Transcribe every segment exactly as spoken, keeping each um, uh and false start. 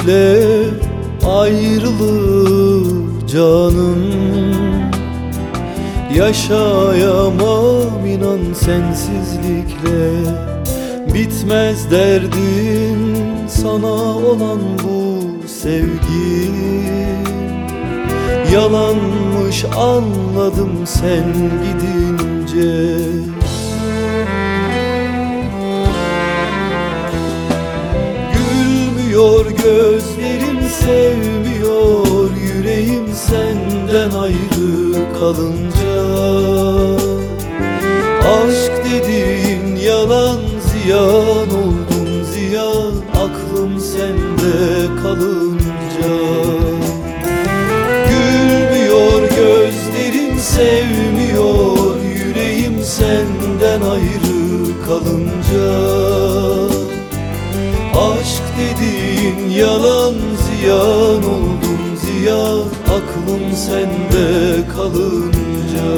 bile ayrılır canım. Yaşayamam inan sensizlikle. Bitmez derdin sana olan bu sevgi. Yalanmış anladım sen gidince. Gülmüyor gözlerim, sevmiyor yüreğim senden ayrı kalınca. Aşk dediğin yalan, ziyan oldun ziyan, aklım sende kalınca. Gülmüyor gözlerim, sevmiyor yüreğim senden ayrı kalınca. Aşk dediğin yalan, ziyan oldun ziyan, aklım sende kalınca.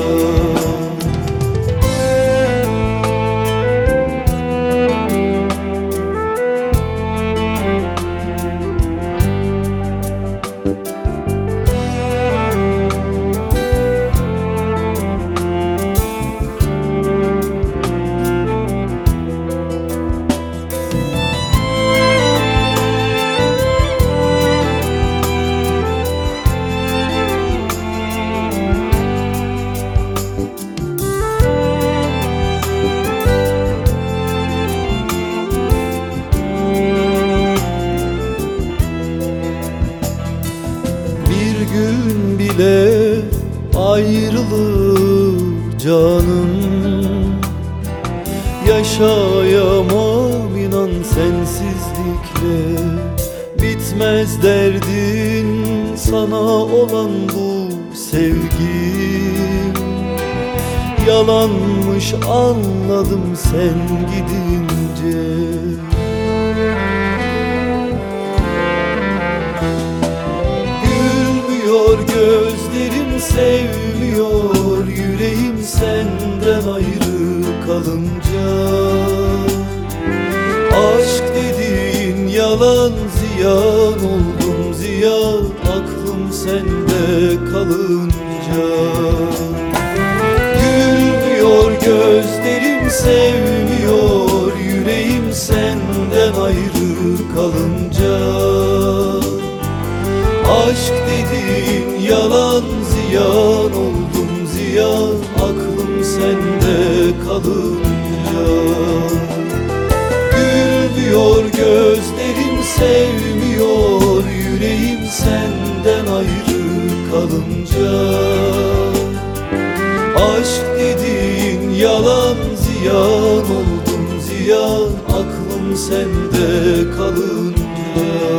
Gün bile ayrılır canım. Yaşayamam inan sensizlikle. Bitmez derdin sana olan bu sevgim. Yalanmış anladım sen gidince. Gözlerim sevmiyor yüreğim senden ayrı kalınca. Aşk dediğin yalan, ziyan oldum ziyan, aklım sende kalınca. Gülmüyor gözlerim, sevmiyor yüreğim senden ayrı kalınca. Aşk dediğin yalan, ziyan oldum ziyan, aklım sende kalınca. Gülmüyor gözlerim, sevmiyor yüreğim senden ayrı kalınca. Aşk dediğin yalan, ziyan oldum ziyan, aklım sende kalınca.